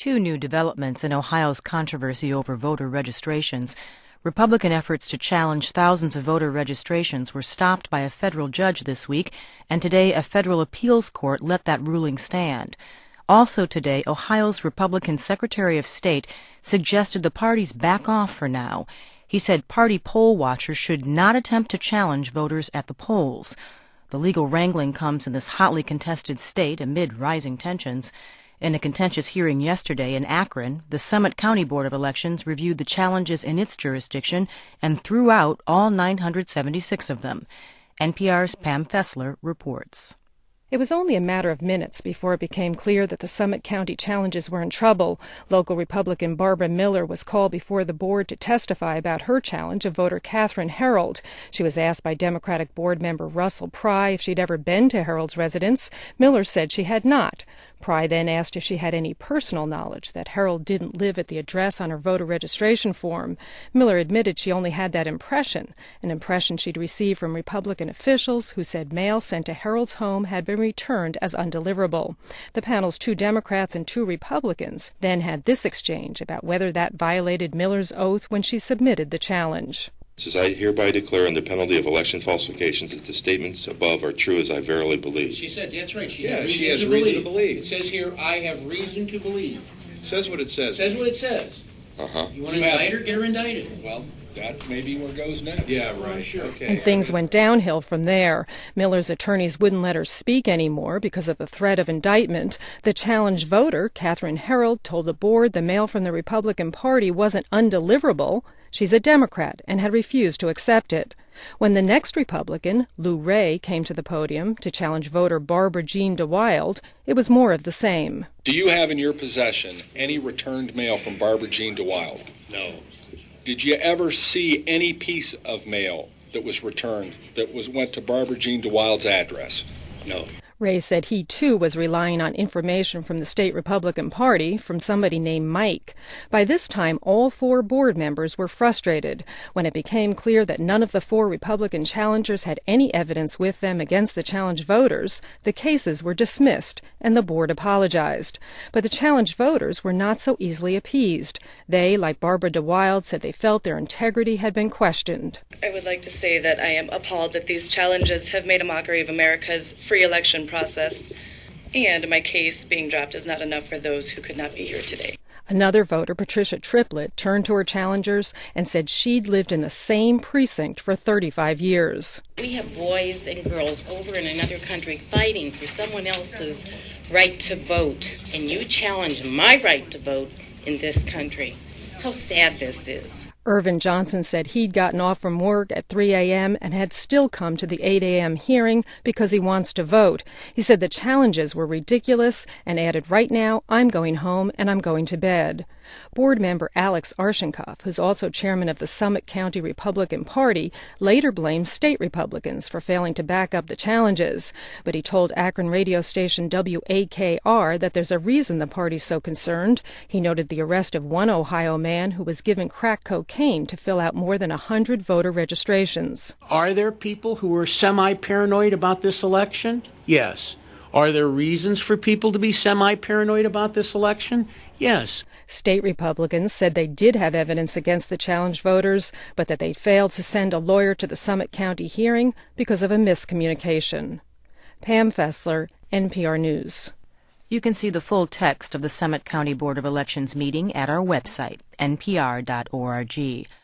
Two new developments in Ohio's controversy over voter registrations. Republican efforts to challenge thousands of voter registrations were stopped by a federal judge this week, and today a federal appeals court let that ruling stand. Also today, Ohio's Republican Secretary of State suggested the parties back off for now. He said party poll watchers should not attempt to challenge voters at the polls. The legal wrangling comes in this hotly contested state amid rising tensions. In a contentious hearing yesterday in Akron, the Summit County Board of Elections reviewed the challenges in its jurisdiction and threw out all 976 of them. NPR's Pam Fessler reports. It was only a matter of minutes before it became clear that the Summit County challenges were in trouble. Local Republican Barbara Miller was called before the board to testify about her challenge of voter Catherine Harold. She was asked by Democratic board member Russell Pry if she'd ever been to Harold's residence. Miller said she had not. Pry then asked if she had any personal knowledge that Harold didn't live at the address on her voter registration form. Miller admitted she only had that impression, an impression she'd received from Republican officials who said mail sent to Harold's home had been returned as undeliverable. The panel's 2 Democrats and 2 Republicans then had this exchange about whether that violated Miller's oath when she submitted the challenge. Says, I hereby declare on the penalty of election falsifications that the statements above are true as I verily believe. She said, that's right. She has reason to believe. It says here, I have reason to believe. It says what it says. It says what it says. You want to indict her? Get her indicted. Well, that may be where goes next. Yeah, right. Sure. Okay. And things went downhill from there. Miller's attorneys wouldn't let her speak anymore because of the threat of indictment. The challenged voter, Catherine Harold, told the board the mail from the Republican Party wasn't undeliverable. She's a Democrat and had refused to accept it. When the next Republican, Lou Ray, came to the podium to challenge voter Barbara Jean DeWild, it was more of the same. Do you have in your possession any returned mail from Barbara Jean DeWild? No. Did you ever see any piece of mail that was returned that went to Barbara Jean DeWild's address? No. Ray said he, too, was relying on information from the state Republican Party from somebody named Mike. By this time, all 4 board members were frustrated. When it became clear that none of the 4 Republican challengers had any evidence with them against the challenged voters, the cases were dismissed, and the board apologized. But the challenged voters were not so easily appeased. They, like Barbara DeWild, said they felt their integrity had been questioned. I would like to say that I am appalled that these challenges have made a mockery of America's free election process, and my case being dropped is not enough for those who could not be here today. Another voter, Patricia Triplett, turned to her challengers and said she'd lived in the same precinct for 35 years. We have boys and girls over in another country fighting for someone else's right to vote, and you challenge my right to vote in this country. How sad this is. Irvin Johnson said he'd gotten off from work at 3 a.m. and had still come to the 8 a.m. hearing because he wants to vote. He said the challenges were ridiculous and added, right now, I'm going home and I'm going to bed. Board member Alex Arshenkoff, who's also chairman of the Summit County Republican Party, later blamed state Republicans for failing to back up the challenges. But he told Akron radio station WAKR that there's a reason the party's so concerned. He noted the arrest of one Ohio man who was given crack cocaine to fill out more than 100 voter registrations. Are there people who are semi-paranoid about this election? Yes. Are there reasons for people to be semi-paranoid about this election? Yes. State Republicans said they did have evidence against the challenged voters, but that they failed to send a lawyer to the Summit County hearing because of a miscommunication. Pam Fessler, NPR News. You can see the full text of the Summit County Board of Elections meeting at our website, npr.org.